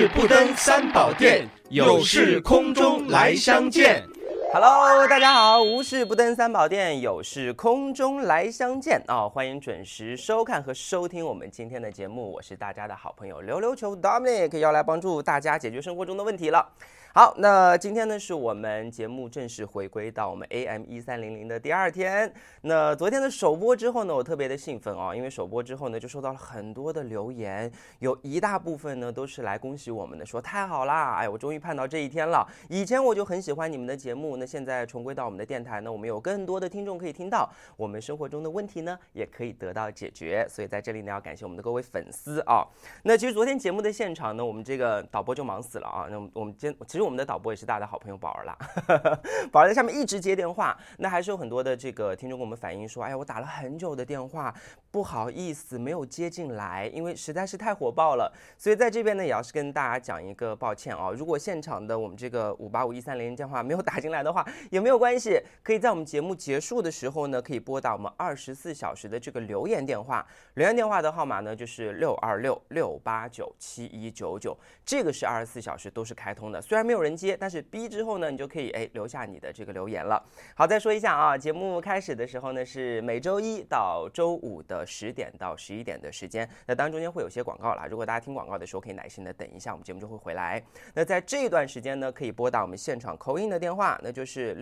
事不登三宝殿，有事空中来相见。 Hello， 大家好，无事不登三宝殿，有事空中来相见啊！欢迎准时收看和收听我们今天的节目，我是大家的好朋友溜溜球 Dominic， 要来帮助大家解决生活中的问题了。好，那今天呢是我们节目正式回归到我们 AM1300的第2天。那昨天的首播之后呢，我特别的兴奋啊，因为首播之后呢就收到了很多的留言，有一大部分呢都是来恭喜我们的，说太好啦，哎，我终于盼到这一天了。以前我就很喜欢你们的节目，那现在重归到我们的电台呢，我们有更多的听众可以听到，我们生活中的问题呢也可以得到解决。所以在这里呢要感谢我们的各位粉丝啊。那其实昨天节目的现场呢，我们这个导播就忙死了啊。那我们其实我们的导播也是大家的好朋友宝儿啦，宝儿在下面一直接电话，那还是有很多的这个听众跟我们反映说，哎呀，我打了很久的电话，不好意思没有接进来，因为实在是太火爆了。所以在这边呢，也要是跟大家讲一个抱歉啊，如果现场的我们这个5851300电话没有打进来的话，也没有关系，可以在我们节目结束的时候呢，可以拨打我们24小时的这个留言电话，留言电话的号码呢就是626-689-7199，这个是24小时都是开通的，虽然没有人接，但是 B 之后呢，你就可以留下你的这个留言了。好，再说一下啊，节目开始的时候呢是每周一到周五的10点到11点的时间，那当然中间会有些广告啦，如果大家听广告的时候可以耐心的等一下，我们节目就会回来。那在这段时间呢，可以拨打我们现场call in的电话，那就是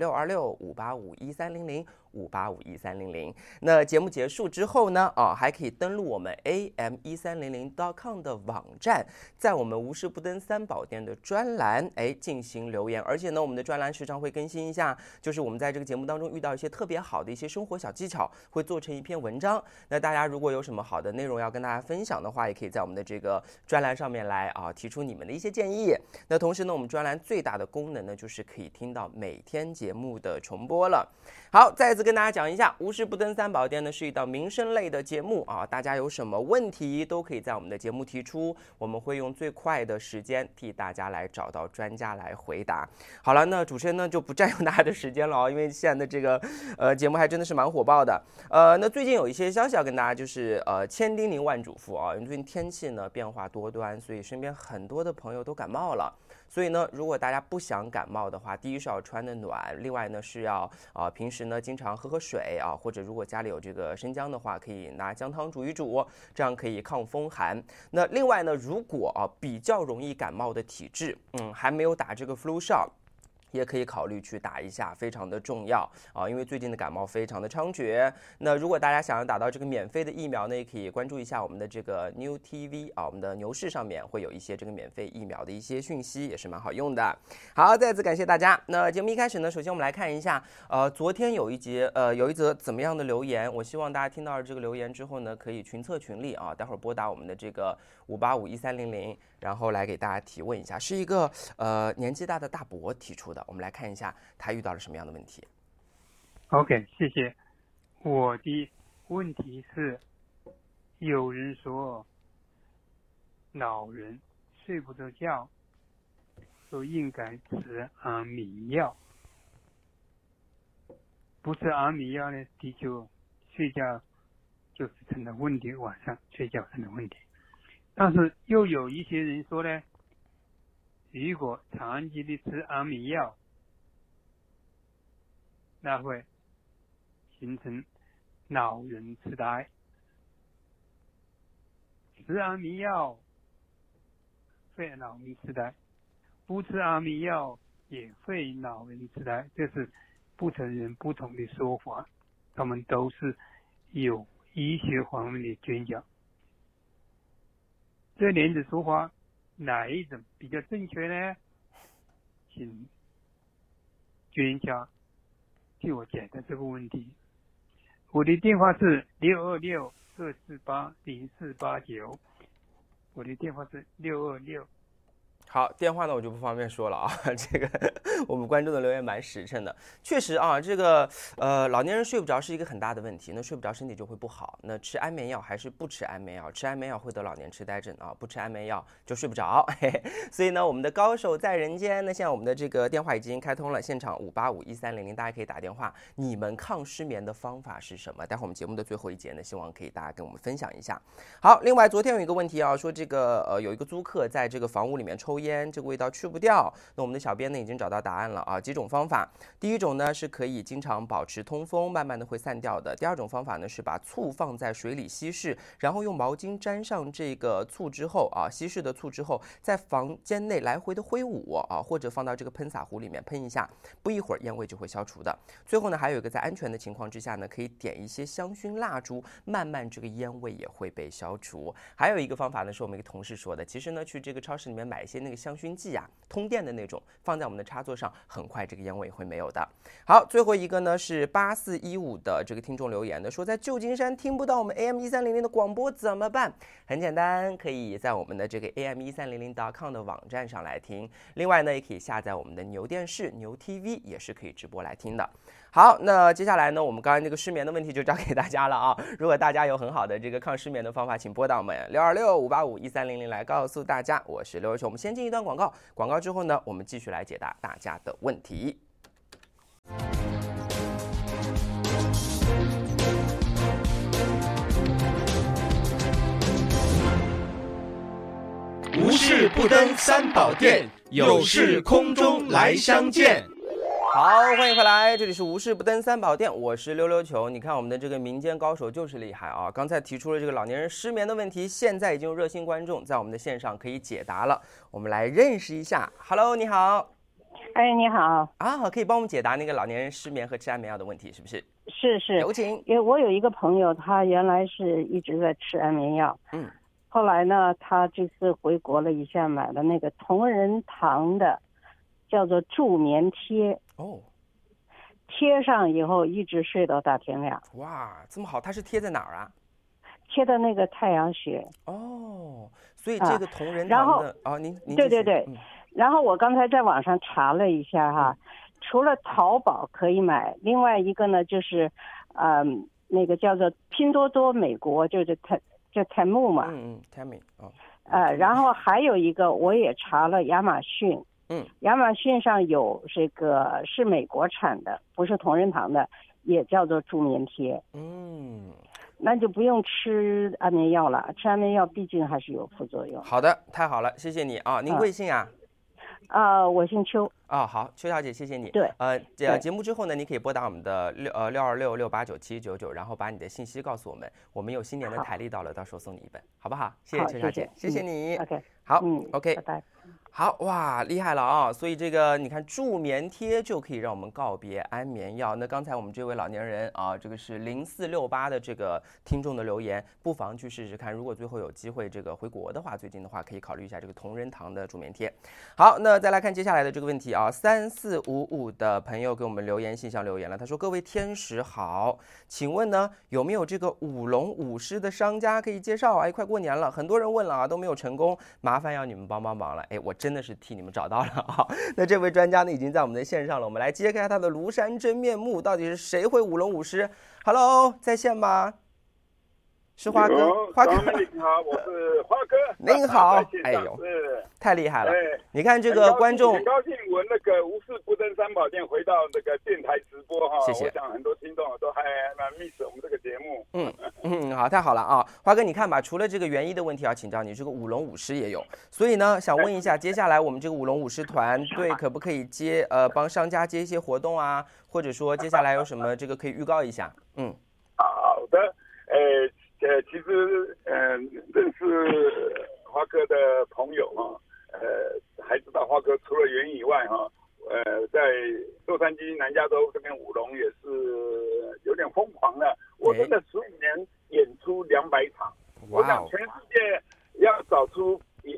626-585-1300，585-1300。那节目结束之后呢，还可以登录我们 am1300.com 的网站，在我们无事不登三宝殿的专栏进行留言。而且呢，我们的专栏时常会更新一下，就是我们在这个节目当中遇到一些特别好的一些生活小技巧，会做成一篇文章。那大家如果有什么好的内容要跟大家分享的话，也可以在我们的这个专栏上面来提出你们的一些建议。那同时呢，我们专栏最大的功能呢，就是可以听到每天节目的重播了。好，再次跟大家讲一下，无事不登三宝殿呢是一档民生类的节目啊，大家有什么问题都可以在我们的节目提出，我们会用最快的时间替大家来找到专家来回答。好了，那主持人呢就不占用大家的时间了因为现在的这个节目还真的是蛮火爆的。那最近有一些消息要跟大家就是千叮咛万嘱咐啊，因为最近天气呢变化多端，所以身边很多的朋友都感冒了。所以呢，如果大家不想感冒的话，第一是要穿的暖，另外呢是要平时呢经常喝水啊，或者如果家里有这个生姜的话，可以拿姜汤煮一煮，这样可以抗风寒。那另外呢，如果比较容易感冒的体质，还没有打这个 flu shot，也可以考虑去打一下，非常的重要啊！因为最近的感冒非常的猖獗。那如果大家想要打到这个免费的疫苗呢，也可以关注一下我们的这个 New TV 啊，我们的牛市上面会有一些这个免费疫苗的一些讯息，也是蛮好用的。好，再次感谢大家。那节目一开始呢，首先我们来看一下，昨天有一则怎么样的留言？我希望大家听到了这个留言之后呢，可以群策群力啊，待会儿拨打我们的这个585-1300，然后来给大家提问一下，是一个年纪大的大伯提出的。我们来看一下他遇到了什么样的问题。 OK， 谢谢。我的问题是，有人说老人睡不着觉都应该吃安眠药，不吃安眠药呢，的确睡觉就是成了问题，晚上睡觉成了问题。但是又有一些人说呢，如果长期的吃安眠药，那会形成老人痴呆。吃安眠药会老人痴呆，不吃安眠药也会老人痴呆，这是不同人不同的说法，他们都是有医学方面的专家。这两种说法哪一种比较正确呢？请专家替我解答这个问题。我的电话是626-248-0489，我的电话是626。 好，电话呢我就不方便说了啊，这个我们观众的留言蛮实诚的，确实啊，这个老年人睡不着是一个很大的问题，那睡不着身体就会不好，那吃安眠药还是不吃安眠药？吃安眠药会得老年痴呆症啊，不吃安眠药就睡不着，嘿嘿。所以呢，我们的高手在人间，那现在我们的这个电话已经开通了，现场585-1300，大家可以打电话，你们抗失眠的方法是什么？待会儿我们节目的最后一节呢，希望可以大家跟我们分享一下。好，另外昨天有一个问题啊，说这个有一个租客在这个房屋里面抽抽烟，这个味道去不掉。那我们的小编呢已经找到答案了啊，几种方法。第一种呢是可以经常保持通风，慢慢的会散掉的。第二种方法呢是把醋放在水里稀释，然后用毛巾沾上这个醋之后啊，稀释的醋之后，在房间内来回的挥舞啊，或者放到这个喷洒壶里面喷一下，不一会儿烟味就会消除的。最后呢，还有一个在安全的情况之下呢，可以点一些香薰蜡烛，慢慢这个烟味也会被消除。还有一个方法呢，是我们一个同事说的，其实呢，去这个超市里面买一些那个香薰剂啊，通电的那种，放在我们的插座上，很快这个烟味会没有的。好，最后一个呢是8415的这个听众留言的，说在旧金山听不到我们 AM1300的广播怎么办？很简单，可以在我们的这个 AM1300.com 的网站上来听。另外呢，也可以下载我们的牛电视、牛 TV， 也是可以直播来听的。好，那接下来呢，我们刚才这个失眠的问题就交给大家了啊。如果大家有很好的这个抗失眠的方法，请拨打我们626-585-1300来告诉大家。我是刘若球，我们先进一段广告，广告之后呢，我们继续来解答大家的问题。 无事不登三宝殿，有事空中来相见。 好，欢迎回来，这里是无事不登三宝殿，我是溜溜球。你看我们的这个民间高手就是厉害啊！刚才提出了这个老年人失眠的问题，现在已经有热心观众在我们的线上可以解答了。我们来认识一下。Hello， 你好。 哎，你好啊，可以帮我们解答那个老年人失眠和吃安眠药的问题，是不是？ 是， 有请。 因为我有一个朋友，他原来是一直在吃安眠药，后来呢，他这次回国了一下，买了那个同仁堂的，叫做助眠贴。哦，贴上以后一直睡到大天亮。 哇，这么好！它是贴在哪儿啊？ 贴的那个太阳穴。 哦，所以这个同仁堂的您对。然后我刚才在网上查了一下哈，除了淘宝可以买，另外一个呢就是，那个叫做拼多多美国，就是叫 Temu 嘛。 Temu 然后还有一个我也查了亚马逊。亚马逊上有这个是美国产的，不是同仁堂的，也叫做助眠贴。那就不用吃安眠药了，吃安眠药毕竟还是有副作用。 好的，太好了，谢谢你啊！您贵姓啊？ 我姓邱。 好，邱小姐，谢谢你。 对， 节目之后呢，你可以拨打我们的626-689-799，然后把你的信息告诉我们，我们有新年的台历到了，到时候送你一本，好不好？谢谢邱小姐，谢谢你。 OK， 好，OK， 拜拜。 好哇，厉害了啊！所以这个你看助眠贴就可以让我们告别安眠药。那刚才我们这位老年人啊，这个是0468的这个听众的留言，不妨去试试看。如果最后有机会这个回国的话，最近的话可以考虑一下这个同仁堂的助眠贴。好，那再来看接下来的这个问题啊，3455的朋友给我们留言信箱留言了，他说：各位天使好，请问呢有没有这个舞龙舞狮的商家可以介绍？快过年了，很多人问了啊，都没有成功，麻烦要你们帮帮忙了。我真的是替你们找到了啊！那这位专家呢，已经在我们的线上了，我们来揭开他的庐山真面目，到底是谁会舞龙舞狮 ？Hello， 在线吗？是花哥， 花哥你好，我是花哥。 您好，哎呦，太厉害了！你看这个观众， 很高兴我那个无事不登三宝殿回到这个电台直播哈， 谢谢。 我想很多听众都还蛮 miss 我们这个节目。 好，太好了啊，花哥，你看吧，除了这个园艺的问题要请教你，这个舞龙舞狮也有，所以呢，想问一下，接下来我们这个舞龙舞狮团队可不可以帮商家接一些活动啊，或者说接下来有什么这个可以预告一下？ 好的，其实认识花哥的朋友哈，还知道花哥除了园以外哈，在洛杉矶南加州这边舞龙也是有点疯狂了。我真的15年演出200场，我想全世界要找出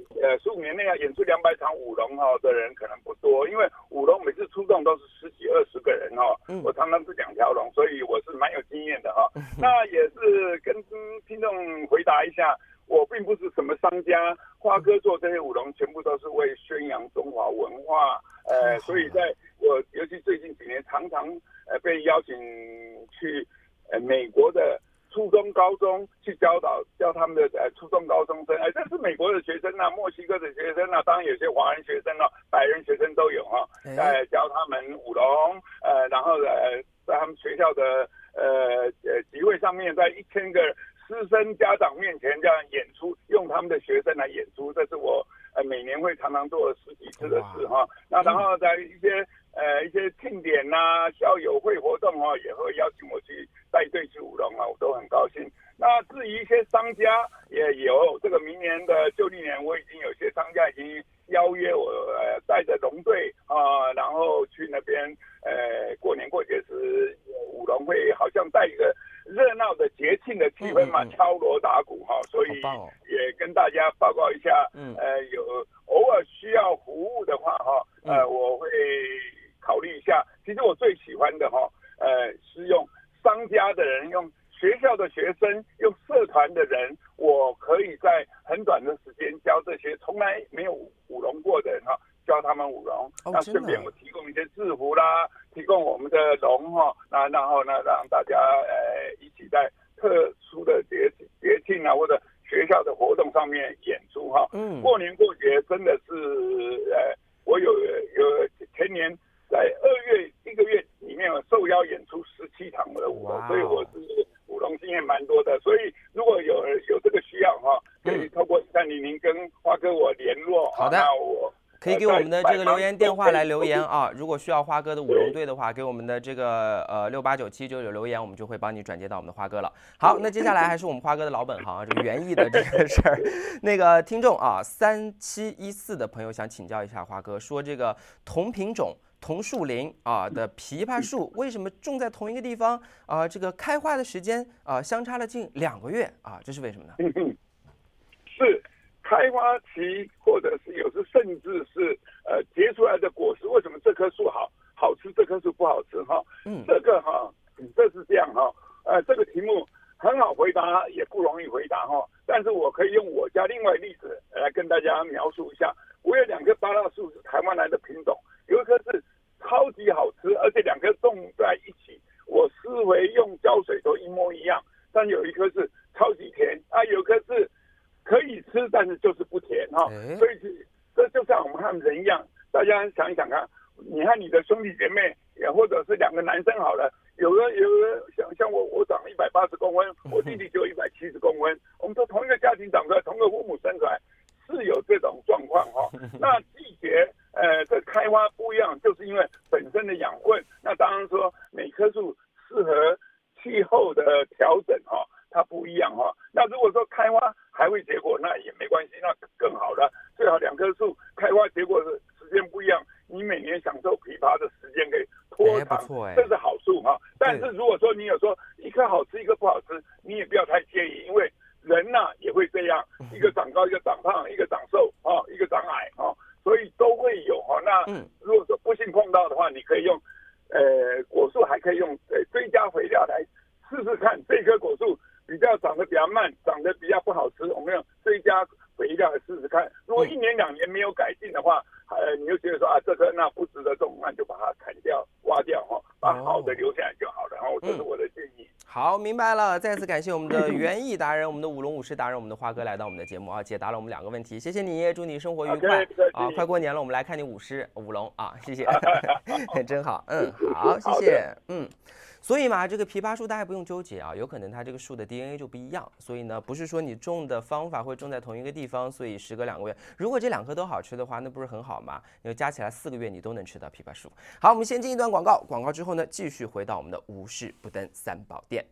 15年内要演出200场舞龙的人可能不多，因为舞龙每次出动都是10几20个人我常常是2条龙，所以我是蛮有经验的那也是跟听众回答一下，我并不是什么商家，花哥做这些舞龙全部都是为宣扬中华文化，所以在我尤其最近几年常常被邀请去美国的初中、高中去教他们的初中高中生，这是美国的学生墨西哥的学生当然有些华人学生白人学生都有教他们舞龙，然后在他们学校的集会上面，在1000个师生家长面前这样演出，用他们的学生来演出，这是我每年会常常做10几次的事哈。那然后在一些庆典呐、校友会活动哈，也会邀请我去带队去舞龙啊，我都很高兴。那至于一些商家也有，这个明年的旧历年，我已经有些商家已经邀约我，带着龙队啊，然后去那边，过年过节时舞龙会好像带一个热闹的节庆的气氛嘛，敲锣打鼓哈，所以也跟大家报告一下，有偶尔需要服务的话哈，我会考虑一下。其实我最喜欢的哈，是用商家的人，用学校的学生，用社团的人，我可以在很短的时间教这些从来没有舞龙过的人哈，教他们舞龙。那顺便我提供一些制服啦，提供我们的龙哈，那然后呢让大家一起在特殊的节庆啊或者学校的活动上面演出哈。过年过节真的是我有前年在2月1个月里面受邀演出17场的舞龙，所以我是舞龙经验蛮多的，所以如果有这个需要哈，可以透过1300跟花哥我联络。 好的，那我可以给我们的这个留言电话来留言啊。如果需要花哥的舞龙队的话，给我们的这个689799留言，我们就会帮你转接到我们的花哥了。好，那接下来还是我们花哥的老本行，这个园艺的这个事儿。那个听众啊，3714的朋友想请教一下花哥，说这个同品种同树林啊的枇杷树为什么种在同一个地方啊？这个开花的时间啊相差了近2个月啊，这是为什么呢？ 是开花期，或者是有时甚至是结出来的果实，为什么这棵树好吃，这棵树不好吃哈？这个哈，这是这样哈。这个题目很好回答，也不容易回答哈。但是我可以用我家另外例子来跟大家描述一下。我有2棵芭乐树是台湾来的品种，有一棵是超级好吃，而且2棵种在一起，我施肥用浇水都一模一样。但有一棵是超级甜啊，有一棵是可以吃，但是就是不甜哈。所以这就像我们和人一样，大家想一想看，你和你的兄弟姐妹，也或者是2个男生好了，有个像我长180公分，我弟弟就170公分，我们都同一个家庭长出来，同个父母生出来，是有这种状况哈。那季节这开花不一样，就是因为本身的养分。那当然说每棵树适合气候的调整哈，它不一样哈。那如果说开花还会结果，那也没关系，那更好了。最好2棵树开花结果的时间不一样，你每年享受枇杷的时间可以拖长，这是好处哈。但是如果说你有说一棵好吃一棵不好吃，你也不要太介意，因为人呐也会这样，一个长高一个长胖，一个长瘦啊，一个长矮啊，所以都会有哈。那如果说不幸碰到的话，你可以用果树还可以用追加肥料来试试看，这棵果树比较长得比较慢，长得比较不好吃，我们用追加肥料来试试看。如果1年2年没有改进的话，你就觉得说啊，这棵那不值得种，那就把它砍掉挖掉哈，把好的留下来就好了。然后这是我的建议。 好，明白了。再次感谢我们的园艺达人、我们的舞龙舞狮达人、我们的花哥来到我们的节目啊，解答了我们2个问题，谢谢你，祝你生活愉快啊！快过年了，我们来看你舞龙啊，谢谢，真好，好，谢谢，所以嘛，这个枇杷树大家不用纠结啊，有可能它这个树的 DNA 就不一样，所以呢，不是说你种的方法会种在同一个地方，所以时隔2个月，如果这2棵都好吃的话，那不是很好吗？因为加起来4个月你都能吃到枇杷树。好，我们先进一段广告，广告之后呢，继续回到我们的无事不登3宝殿。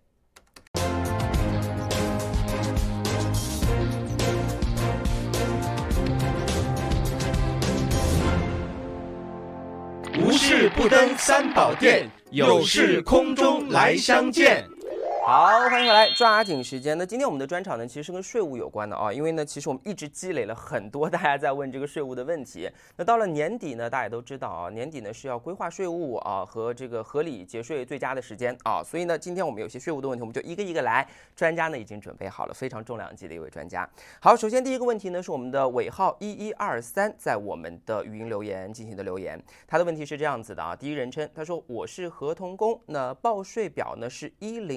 无事不登3宝殿，有事空中来相见。 好，欢迎回来，抓紧时间。那今天我们的专场呢，其实是跟税务有关的啊，因为呢，其实我们一直积累了很多大家在问这个税务的问题。那到了年底呢，大家也都知道啊，年底呢是要规划税务啊和这个合理节税最佳的时间啊，所以呢，今天我们有些税务的问题，我们就一个一个来。专家呢已经准备好了，非常重量级的一位专家。好，首先第一个问题呢是我们的尾号1123在我们的语音留言进行的留言，他的问题是这样子的啊，第一人称，他说我是合同工，那报税表呢是1099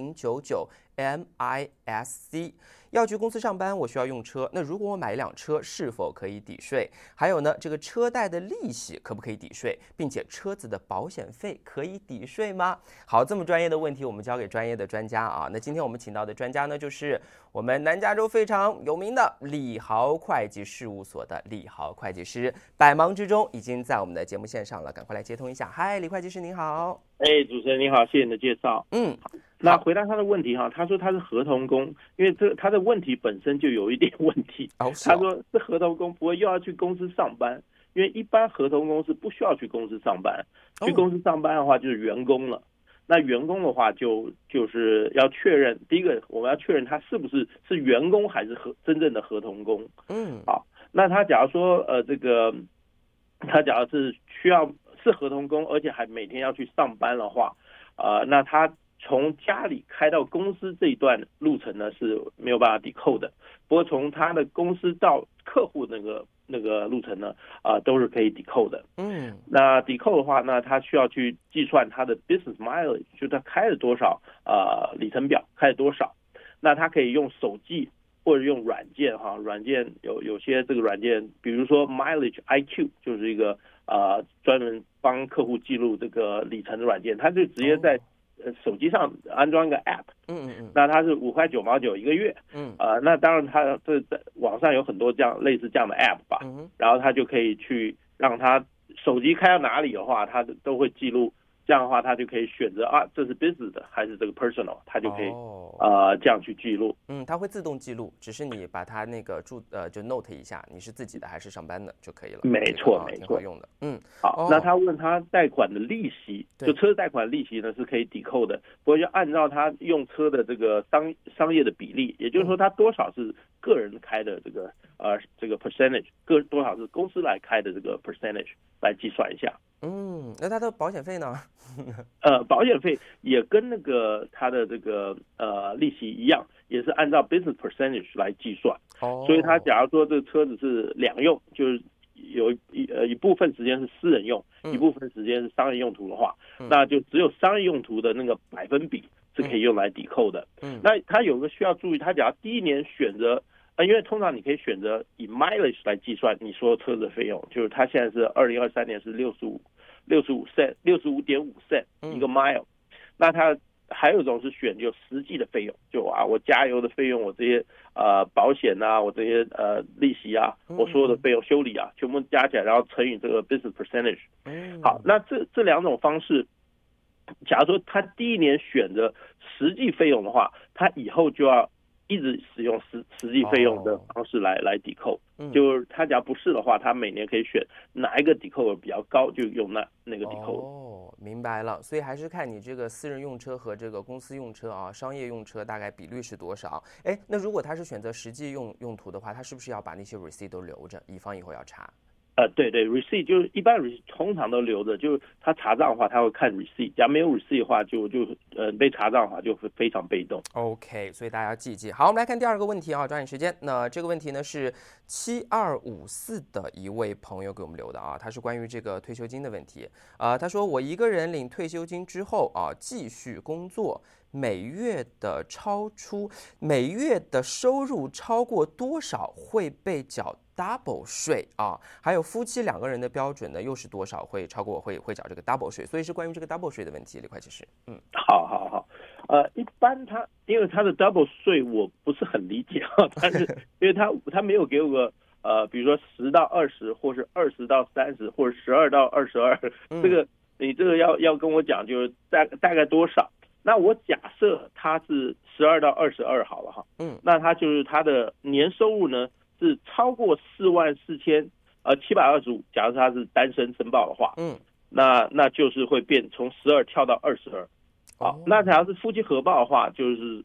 MISC。要去公司上班，我需要用车。那如果我买一辆车，是否可以抵税？还有呢，这个车贷的利息可不可以抵税？并且车子的保险费可以抵税吗？好，这么专业的问题，我们交给专业的专家啊。那今天我们请到的专家呢，就是我们南加州非常有名的礼豪会计事务所的礼豪会计师，百忙之中已经在我们的节目线上了，赶快来接通一下。嗨，李会计师您好。 主持人你好，谢谢你的介绍。那回答他的问题哈，他说他是合同工，因为他的问题本身就有一点问题。他说是合同工，不会又要去公司上班，因为一般合同工是不需要去公司上班，去公司上班的话就是员工了。那员工的话就是要确认，第一个我们要确认他是不是员工还是真正的合同工。好，那他假如说他假如是是合同工，而且还每天要去上班的话，那他从家里开到公司这一段路程呢是没有办法抵扣的。不过从他的公司到客户那个路程呢，都是可以抵扣的。那抵扣的话，那他需要去计算他的 business mileage， 就他开了多少里程表，开了多少。那他可以用手机或者用软件哈，软件有些这个软件，比如说 Mileage IQ， 就是一个专门帮客户记录这个里程的软件，他就直接在手机上安装一个 app， 那它是5.9毛9一个月，那当然它这在网上有很多类似这样的 app 吧，然后他就可以去让他手机开到哪里的话，他都会记录。这样的话，他就可以选择这是 business 的还是这个 personal， 他就可以这样去记录。 它会自动记录，只是你把它那个就 note 一下，你是自己的还是上班的就可以了。 没错， 挺好用的。 好，那他问他贷款的利息，就车贷款利息呢是可以抵扣的，不过就按照他用车的这个商业的比例，也就是说他多少是个人开的这个percentage， 多少是公司来开的这个 percentage 来计算一下。 那他的保险费呢？ 保险费也跟那个他的这个利息一样，也是按照 business percentage 来计算。所以他假如说这个车子是两用，就是有一部分时间是私人用，一部分时间是商业用途的话，那就只有商业用途的那个百分比是可以用来抵扣的。那他有个需要注意，他假如第一年选择。因为通常你可以选择以 mileage 来计算你所有车子的费用，就是它现在是2023年是65.5 cent 一个 mile， 那它还有一种是选就实际的费用，就我加油的费用，我这些保险啊，我这些利息啊，我所有的费用修理啊，全部加起来，然后乘以这个 business percentage。好，那这两种方式，假如说他第一年选择实际费用的话，他以后就要一直使用实际费用的方式来抵扣，就是他假如不是的话，他每年可以选哪一个抵扣额比较高，就用那个抵扣。 明白了。所以还是看你这个私人用车和这个公司用车商业用车大概比率是多少。那如果他是选择实际用途的话，他是不是要把那些 receipt 都留着，以防以后要查？ 对 receipt 就是一般 receipt 通常都留着，就是他查账的话，他会看 receipt， 假如没有 receipt 的话，就被查账的话就会非常被动。 OK， 所以大家要记一记。好，我们来看第二个问题抓紧时间。那这个问题呢是7254的一位朋友给我们留的他是关于这个退休金的问题。他说我一个人领退休金之后继续工作，每月的收入超过多少会被缴double 税还有夫妻两个人的标准呢又是多少会超过会缴这个 double 税，所以是关于这个 double 税的问题，李会计师。 好，一般因为他的 double 税我不是很理解但是因为他没有给我个比如说10到20，或是20到30，或者12到22，这个你这个要跟我讲就是大概多少。那我假设他是12到22好了哈，那他就是他的年收入呢是超过44725，假如他是单身申报的话，那就是会变从12跳到22。好，那假如是夫妻合报的话，就是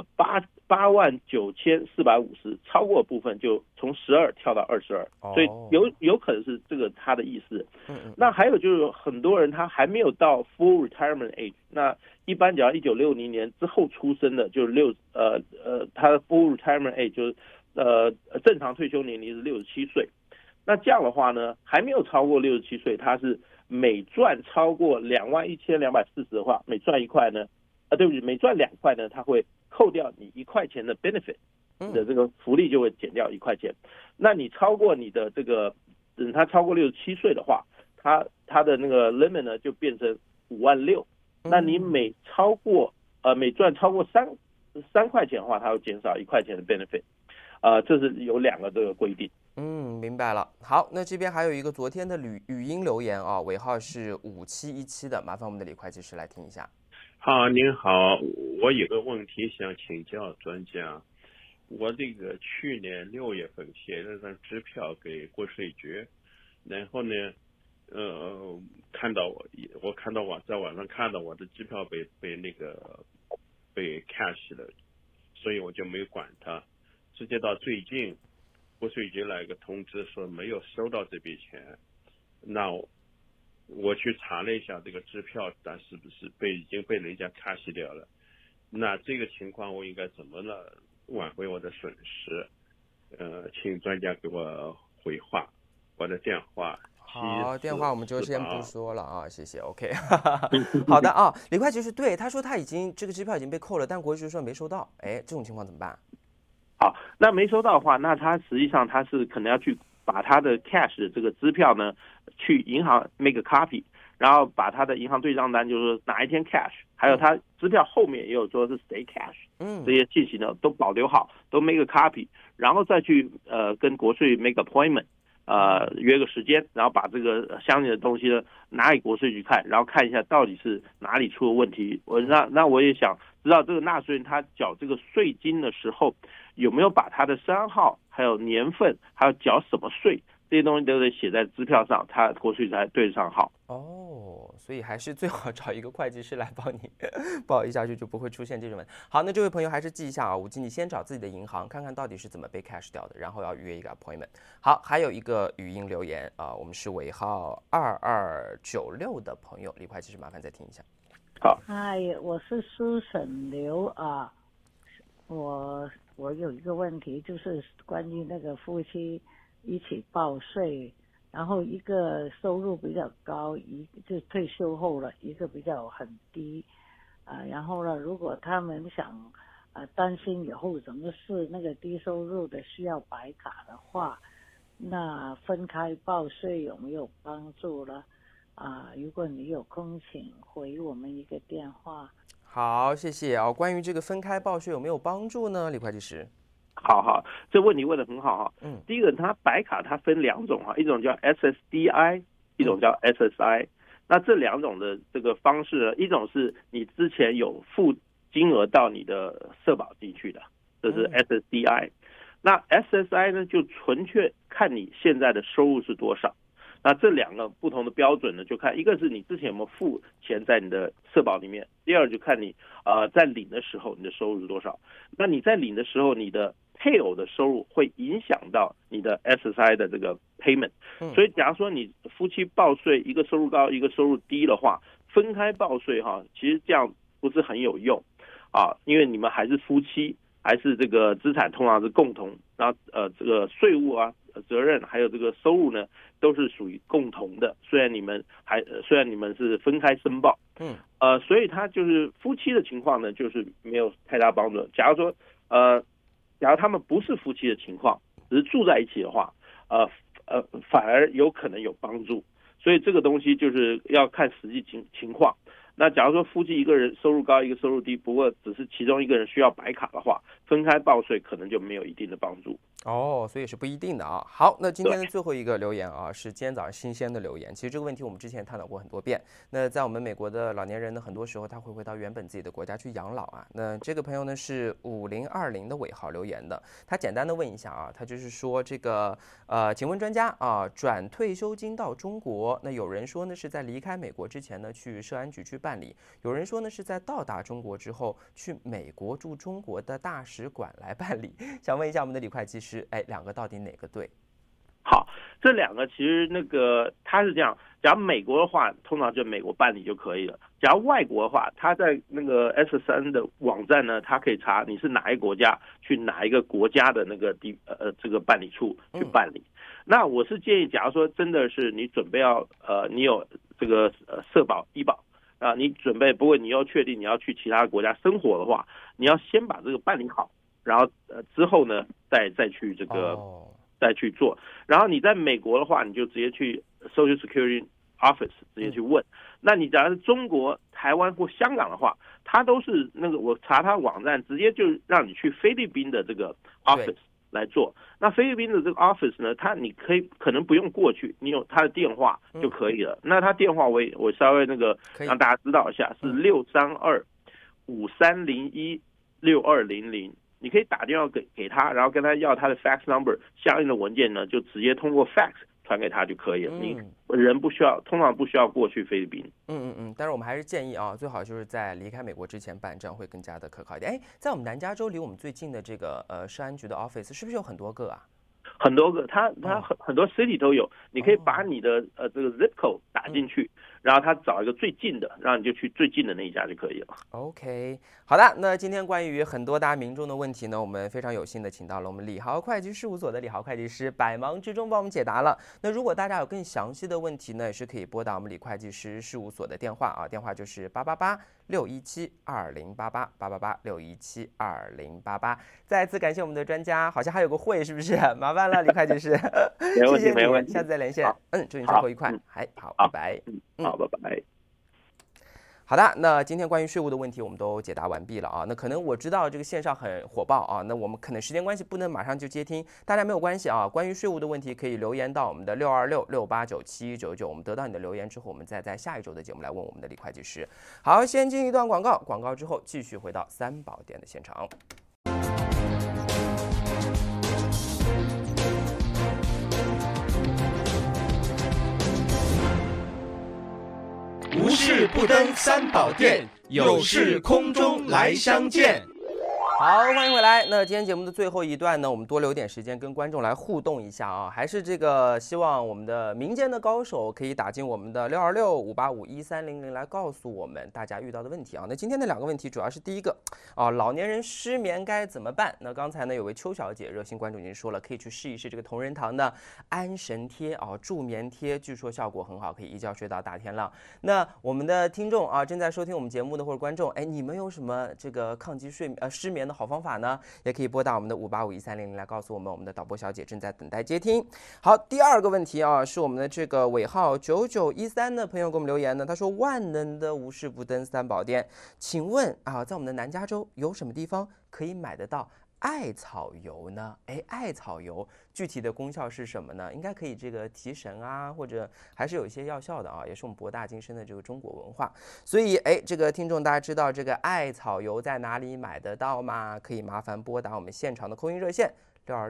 89450，超过的部分就从12跳到22，所以有可能是这个他的意思。那还有就是很多人他还没有到 full retirement age， 那一般只要1960年之后出生的，就是他的 full retirement age 就是正常退休年龄是67岁。那这样的话呢，还没有超过67岁，他是每赚超过21240的话，每赚1块呢， 对不起，每赚2块呢，它会扣掉你1块钱的 benefit 的这个福利就会减掉1块钱。那你超过你的这个，他超过67岁的话，他的那个 limit 呢就变成56000。那你每赚超过3块钱的话，它会减少1块钱的 benefit。这是有2个这个规定。 明白了。好，那这边还有一个昨天的语音留言啊，尾号是5717的，麻烦我们的李会计师来听一下。 好，您好，我有个问题想请教专家。我这个去年6月份写了张支票给国税局，然后呢，看到我在网上看到我的支票被 cash 了，所以我就没有管它。直接到最近，国税局来个通知说没有收到这笔钱，那我去查了一下这个支票，但是不是已经被人家 cash 掉了？那这个情况我应该怎么了挽回我的损失？请专家给我回话，我的电话。 好，电话我们就先不说了啊，谢谢。OK， 好的啊，李会计师对他说他这个支票已经被扣了，但国税局说没收到，这种情况怎么办？ 好，那没收到的话，那他实际上他是可能要去把他的 cash 的这个支票呢，去银行 make a copy， 然后把他的银行对账单，就是说哪一天 cash， 还有他支票后面也有说是谁 cash， 这些信息呢都保留好，都 make a copy， 然后再去跟国税 make appointment， 约个时间，然后把这个相应的东西呢拿给国税局看，然后看一下到底是哪里出了问题。那我也想知道这个纳税人他缴这个税金的时候，有没有把他的商号、还有年份、还有缴什么税这些东西都得写在支票上，他国税才对得上号。 所以还是最好找一个会计师来帮你报一下去，就不会出现这种问题。好，那这位朋友还是记一下啊，5G你先找自己的银行看看到底是怎么被 cash 掉的，然后要约一个 appointment。好，还有一个语音留言啊，我们是尾号2296的朋友，李会计师麻烦再听一下。 好， 嗨，我是苏沈流啊，我有一个问题，就是关于那个夫妻一起报税，然后一个收入比较高，一个就退休后了，一个比较很低，然后呢，如果他们想担心以后什么事那个低收入的需要白卡的话，那分开报税有没有帮助呢？如果你有空请回我们一个电话。 好，谢谢啊。关于这个分开报税有没有帮助呢，李会计师？ 好，这问题问得很好哈。第一个，它白卡它分2种哈，一种叫 SSDI， 一种叫 SSI。那这2种的这个方式呢，一种是你之前有付金额到你的社保进去的，这是 SSDI。那 SSI 呢，就纯粹看你现在的收入是多少。那这2个不同的标准呢，就看一个是你之前有没有付钱在你的社保里面，第二就看你在领的时候你的收入是多少。那你在领的时候，你的配偶的收入会影响到你的 SSI 的这个 payment。所以假如说你夫妻报税，一个收入高一个收入低的话，分开报税哈，其实这样不是很有用因为你们还是夫妻，还是这个资产通常是共同，然后这个税务责任还有这个收入呢都是属于共同的，虽然你们是分开申报，所以他就是夫妻的情况呢，就是没有太大帮助。假如他们不是夫妻的情况，只是住在一起的话，反而有可能有帮助。所以这个东西就是要看实际情况。那假如说夫妻一个人收入高一个收入低，不过只是其中一个人需要白卡的话，分开报税可能就没有一定的帮助。 所以是不一定的啊。好，那今天的最后一个留言啊，是今天早上新鲜的留言。其实这个问题我们之前探讨过很多遍。那在我们美国的老年人呢，很多时候他会回到原本自己的国家去养老啊。那这个朋友呢是5020的尾号留言的，他简单的问一下啊，他就是说这个请问专家啊，转退休金到中国，那有人说呢是在离开美国之前呢去社安局去办理，有人说呢是在到达中国之后去美国驻中国的大使馆来办理。想问一下我们的李会计师，2个到底哪个对？ 好，这2个其实它是这样，假如美国的话，通常就美国办理就可以了。假如外国的话，它在那个 S3 的网站呢，它可以查你是哪一个国家，去哪一个国家的那个这个办理处去办理。那我是建议，假如说真的是你准备要你有这个社保、医保， 啊，你准备，不过你要确定你要去其他国家生活的话，你要先把这个办理好，然后之后呢再去这个再去做。然后你在美国的话，你就直接去 Social Security Office 直接去问。那你假如是中国、台湾或香港的话，它都是那个我查它网站，直接就让你去菲律宾的这个 Office 来做。那菲律宾的这个 Office 呢，你可能不用过去，你有他的电话就可以了。那他电话我稍微那个让大家知道一下，是632-5301-6200。你可以打电话给他，然后跟他要他的 fax number， 相应的文件呢就直接通过 fax 传给他就可以了。你人通常不需要过去菲律宾。 但是我们还是建议啊，最好就是在离开美国之前办，这样会更加的可靠一点。在我们南加州离我们最近的这个社安局的 office 是不是有很多个啊？ 很多个，它很多 city 都有，你可以把你的这个 zip code 打进去，然后他找一个最近的，然后你就去最近的那一家就可以了。 OK， 好的，那今天关于很多大家民众的问题呢，我们非常有幸的请到了我们李豪会计事务所的李豪会计师，百忙之中帮我们解答了。那如果大家有更详细的问题呢，也是可以拨打我们李会计师事务所的电话啊，电话就是888-617-2088，888-617-2088。再次感谢我们的专家，好像还有个会，是不是？麻烦了，李会计师。谢谢你，下次再连线。祝你生活愉快。好，拜拜。 好，拜拜。 好的，那今天关于税务的问题我们都解答完毕了啊。那可能我知道这个线上很火爆啊，那我们可能时间关系不能马上就接听，大家没有关系啊。关于税务的问题可以留言到我们的626-689-7199，我们得到你的留言之后，我们再在下一周的节目来问我们的李会计师。好，先进一段广告，广告之后继续回到三宝店的现场。 无事不登三宝殿，有事空中来相见。 好，欢迎回来。那今天节目的最后一段呢，我们多留点时间跟观众来互动一下啊，还是这个希望我们的民间的高手可以打进我们的626-585-1300来告诉我们大家遇到的问题啊。那今天的两个问题主要是第一个啊，老年人失眠该怎么办？那刚才呢有位邱小姐热心观众已经说了，可以去试一试这个同仁堂的安神贴啊，助眠贴，据说效果很好，可以一觉睡到大天亮。那我们的听众啊，正在收听我们节目的或者观众，你们有什么这个抗击失眠的好方法呢？也可以拨打我们的585-1300来告诉我们，我们的导播小姐正在等待接听。好，第二个问题啊，是我们的这个尾号9913的朋友给我们留言呢，他说万能的无事不登三宝殿，请问啊，在我们的南加州有什么地方可以买得到艾草油呢？艾草油具体的功效是什么呢？应该可以这个提神啊，或者还是有一些药效的啊，也是我们博大精深的这个中国文化。所以这个听众大家知道这个艾草油在哪里买得到吗？可以麻烦拨打我们现场的扣音热线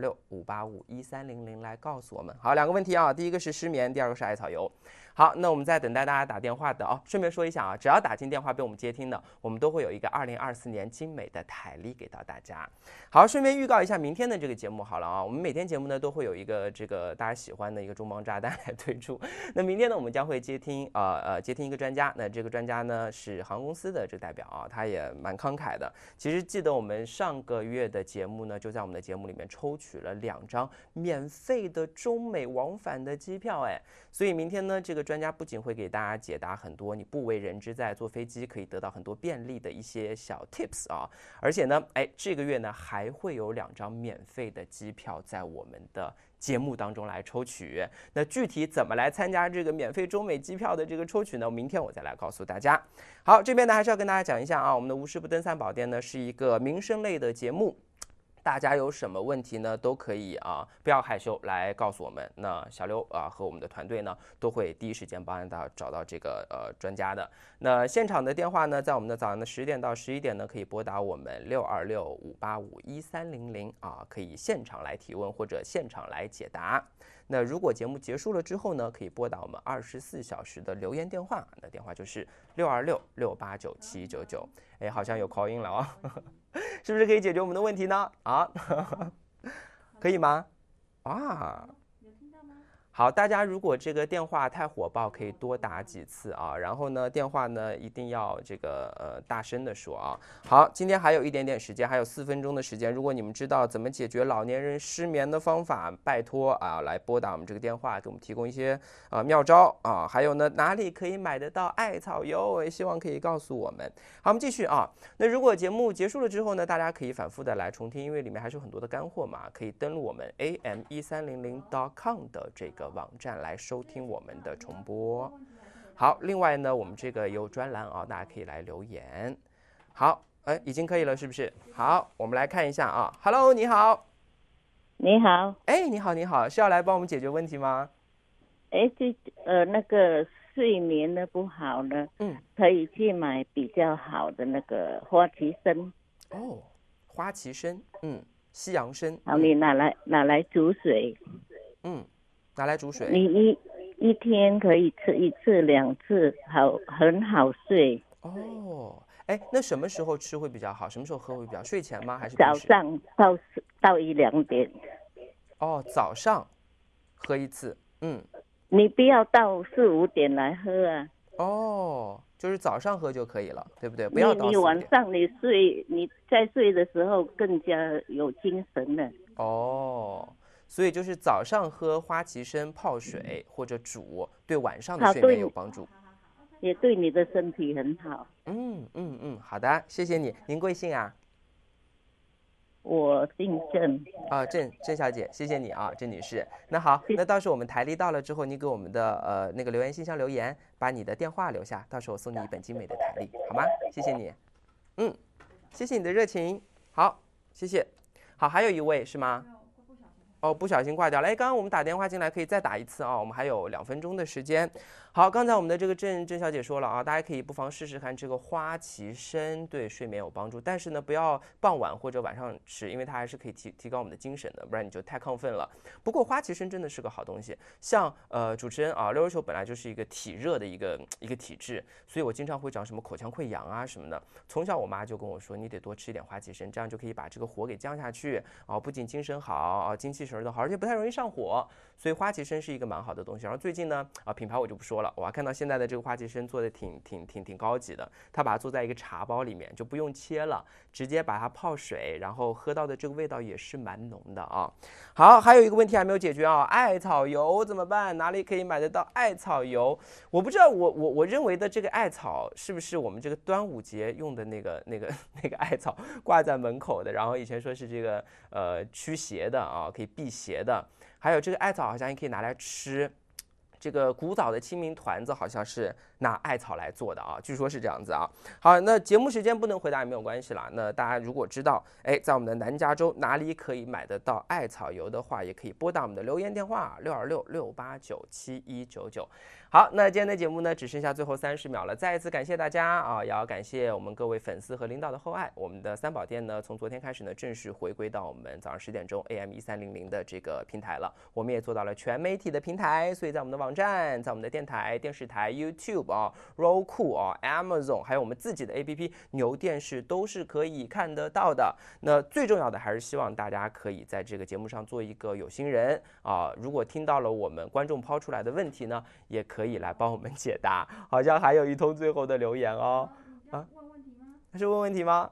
626-585-1300来告诉我们。好，两个问题啊，第一个是失眠，第二个是艾草油。好，那我们在等待大家打电话的啊，顺便说一下啊，只要打进电话被我们接听的，我们都会有一个2024年精美的台历给到大家。好，顺便预告一下明天的这个节目好了啊，我们每天节目呢都会有一个这个大家喜欢的一个重磅炸弹来推出。那明天呢，我们将会接听一个专家，那这个专家呢是航空公司的这个代表啊，他也蛮慷慨的。其实记得我们上个月的节目呢，就在我们的节目里面抽取了2张免费的中美往返的机票，所以明天呢，这个专家不仅会给大家解答很多你不为人知在坐飞机可以得到很多便利的一些小 tips 啊，而且呢，这个月呢还会有2张免费的机票在我们的节目当中来抽取。那具体怎么来参加这个免费中美机票的这个抽取呢？明天我再来告诉大家。好，这边呢还是要跟大家讲一下啊，我们的无事不登三宝殿呢是一个民生类的节目。大家有什么问题呢，都可以不要害羞来告诉我们。那小刘和我们的团队呢，都会第一时间帮大家找到这个专家的。那现场的电话呢，在我们的早上的10点到11点呢，可以拨打我们626-585-1300可以现场来提问或者现场来解答。那如果节目结束了之后呢，可以拨打我们24小时的留言电话，那电话就是626-689-7199。好像有 call in 了啊。是不是可以解决我们的问题呢？可以吗？有听到吗？ 好，大家如果这个电话太火爆，可以多打几次啊。然后呢，电话呢一定要这个大声的说啊。好，今天还有一点点时间，还有4分钟的时间。如果你们知道怎么解决老年人失眠的方法，拜托啊来拨打我们这个电话，给我们提供一些妙招啊。还有呢，哪里可以买得到艾草油？也希望可以告诉我们。好，我们继续啊。那如果节目结束了之后呢，大家可以反复的来重听，因为里面还是有很多的干货嘛，可以登录我们 am1300.com 的这个网站来收听我们的重播。好，另外呢，我们这个有专栏啊，大家可以来留言。好，已经可以了，是不是？好，我们来看一下啊。Hello， 你好。 你好。 你好，你好，是要来帮我们解决问题吗？ 那个睡眠的不好呢，可以去买比较好的那个花旗参。 哦，花旗参，西洋参。 好，你拿来煮水。 拿来煮水。 你一天可以吃1次2次，很好睡。 哦，那什么时候吃会比较好？什么时候喝会比较？睡前吗？还是早上到1、2点。 哦，早上喝1次。 你不要到4、5点来喝啊。 哦，就是早上喝就可以了，对不对？不要到4点。 你晚上你在睡的时候更加有精神了。 哦。所以就是早上喝花旗参泡水或者煮，对晚上的睡眠有帮助， 也对你的身体很好。 好的，谢谢你。您贵姓啊？ 我姓郑。 郑小姐，谢谢你啊，郑女士。那好，那到时候我们台历到了之后，你给我们的那个留言信箱留言，把你的电话留下，到时候我送你一本精美的台历，好吗？谢谢你。谢谢你的热情。好，谢谢。好，还有一位是吗？不小心挂掉了。刚刚我们打电话进来，可以再打一次啊，我们还有2分钟的时间。好，刚才我们的这个郑小姐说了啊，大家可以不妨试试看这个花旗参对睡眠有帮助，但是呢，不要傍晚或者晚上吃，因为它还是可以提高我们的精神的，不然你就太亢奋了。不过花旗参真的是个好东西，像主持人啊，溜溜球本来就是一个体热的一个体质，所以我经常会长什么口腔溃疡啊什么的。从小我妈就跟我说，你得多吃一点花旗参，这样就可以把这个火给降下去啊，不仅精神好精气神的好，而且不太容易上火，所以花旗参是一个蛮好的东西。然后最近呢品牌我就不说了，我看到现在的这个花旗参做的挺高级的，他把它做在一个茶包里面，就不用切了，直接把它泡水，然后喝到的这个味道也是蛮浓的啊。好，还有一个问题还没有解决啊，艾草油怎么办？哪里可以买得到艾草油？我不知道，我认为的这个艾草是不是我们这个端午节用的那个艾草挂在门口的？然后以前说是这个驱邪的啊，可以辟邪的。还有这个艾草好像也可以拿来吃，这个古早的清明团子好像是拿艾草来做的啊，据说是这样子啊。好，那节目时间不能回答也没有关系啦。那大家如果知道，在我们的南加州哪里可以买得到艾草油的话，也可以拨打我们的留言电话626-689-7199。好，那今天的节目呢，只剩下最后30秒了。再一次感谢大家啊，也要感谢我们各位粉丝和领导的厚爱。我们的三宝店呢，从昨天开始呢，正式回归到我们早上10点钟 AM1300的这个平台了。我们也做到了全媒体的平台，所以在我们的网站、在我们的电台、电视台、YouTube 啊、Roku 啊、Amazon， 还有我们自己的 APP 牛电视都是可以看得到的。那最重要的还是希望大家可以在这个节目上做一个有心人啊。如果听到了我们观众抛出来的问题呢，也可以来帮我们解答。好像还有一通最后的留言哦。是问问题吗？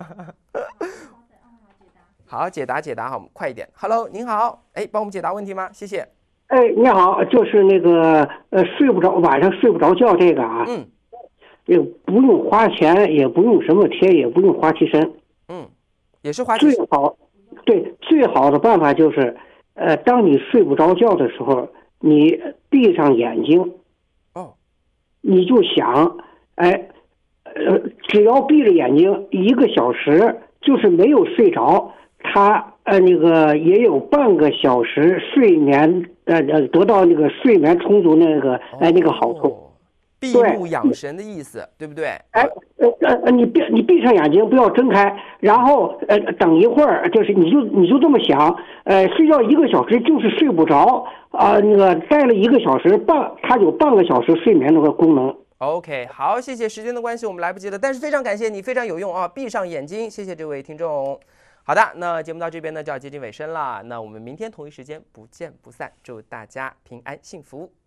好，解答好，快一点。Hello， 您好，帮我们解答问题吗？谢谢。 你好，就是那个晚上睡不着觉这个啊，也不用花钱，也不用什么贴，也不用花旗参， 也是花旗参。 最好的办法就是，当你睡不着觉的时候，你闭上眼睛，你就想，只要闭着眼睛1个小时，就是没有睡着，他那个也有半个小时睡眠，得到那个睡眠充足那个好处。 闭目养神的意思，对不对？ 你闭上眼睛，不要睁开，然后等一会儿，就是你就这么想，睡觉1个小时就是睡不着啊，那个待了1个小时半，它有半个小时睡眠那个功能。 OK， 好，谢谢。时间的关系我们来不及了，但是非常感谢你，非常有用啊！闭上眼睛，谢谢这位听众。 好的，那节目到这边呢就要接近尾声了，那我们明天同一时间不见不散，祝大家平安幸福。